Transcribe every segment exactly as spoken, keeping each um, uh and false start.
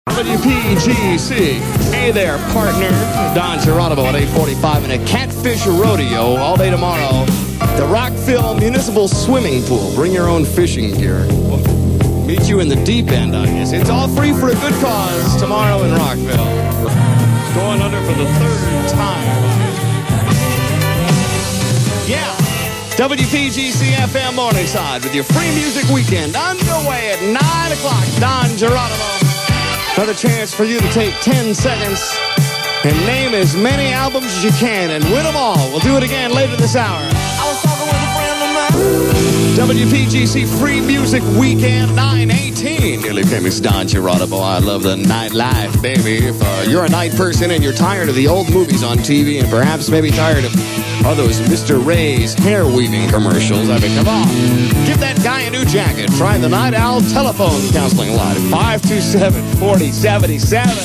W P G C. Hey there, partner. Don Geronimo at eight forty-five in a Catfish Rodeo all day tomorrow. The Rockville Municipal Swimming Pool. Bring your own fishing gear. We'll meet you in the deep end, I guess. It's all free for a good cause tomorrow in Rockville. Going under for the third time. Yeah. W P G C F M Morningside with your free music weekend underway at nine o'clock. Don Geronimo. Another chance for you to take ten seconds and name as many albums as you can and win them all. We'll do it again later this hour. I was talking with a friend of mine. W P G C Free Music Weekend nine eighteen. Nearly famous Don Geronimo. I love the nightlife, baby. If uh, you're a night person and you're tired of the old movies on T V and perhaps maybe tired of all those Mister Ray's hair weaving commercials, I mean, come on. Give that guy a new jacket. Try the Night Owl Telephone Counseling Line at five two seven, four zero seven seven.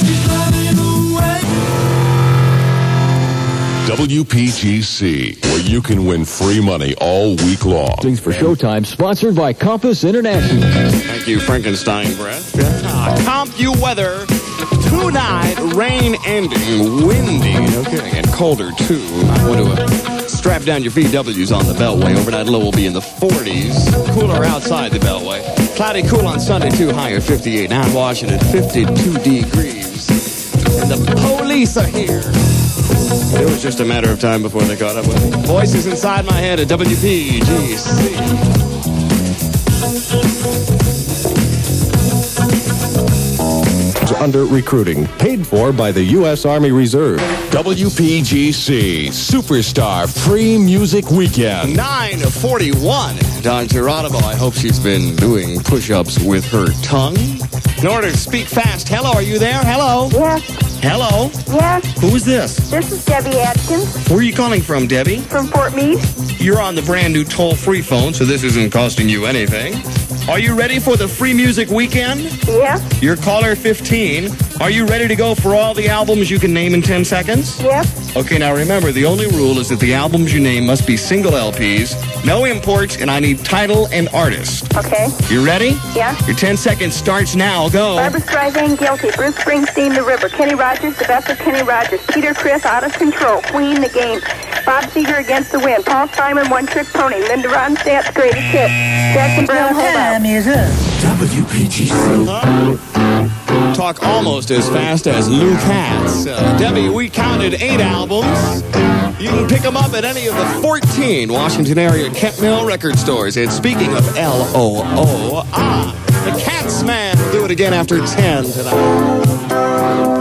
W P G C, where you can win free money all week long. Things for Showtime, sponsored by Compass International. Thank you, Frankenstein Breath. Ah, CompuWeather. Tonight, rain ending, windy, no kidding, and colder too. I want to uh, strap down your V Ws on the Beltway. Overnight low will be in the forties. Cooler outside the Beltway. Cloudy, cool on Sunday too, high at fifty-eight. Now in Washington, fifty-two degrees. And the police are here. It was just a matter of time before they caught up with me. Voices inside my head at W P G C. Under recruiting, paid for by the U S Army Reserve. W P G C Superstar Free Music Weekend. nine forty-one. Don Geronimo, I hope she's been doing push-ups with her tongue. In order to speak fast, hello, are you there? Hello? Yes. Hello? Yes. Who is this? This is Debbie Atkins. Where are you calling from, Debbie? From Fort Meade. You're on the brand new toll-free phone, so this isn't costing you anything. Are you ready for the Free Music Weekend? Yes. You're caller fifteen. Are you ready to go for all the albums you can name in ten seconds? Yes. Okay, now remember, the only rule is that the albums you name must be single L Ps, no imports, and I need title and artist. Okay. You ready? Yeah. Your ten seconds starts now. Go. Barbra Streisand, Guilty. Bruce Springsteen, The River. Kenny Rogers, The Best of Kenny Rogers. Peter Criss, Out of Control. Queen, The Game. Bob Seger, Against the Wind. Paul Simon, One Trick Pony. Linda Ronstadt's Greatest Hit. Jackson Brown, Hold Out. W P G C. Huh? Talk almost as fast as Luke Hatz. Uh, Debbie, we counted eight albums. You can pick them up at any of the fourteen Washington area Kent Mill record stores. And speaking of L O O, ah, the Cats Man will do it again after ten tonight.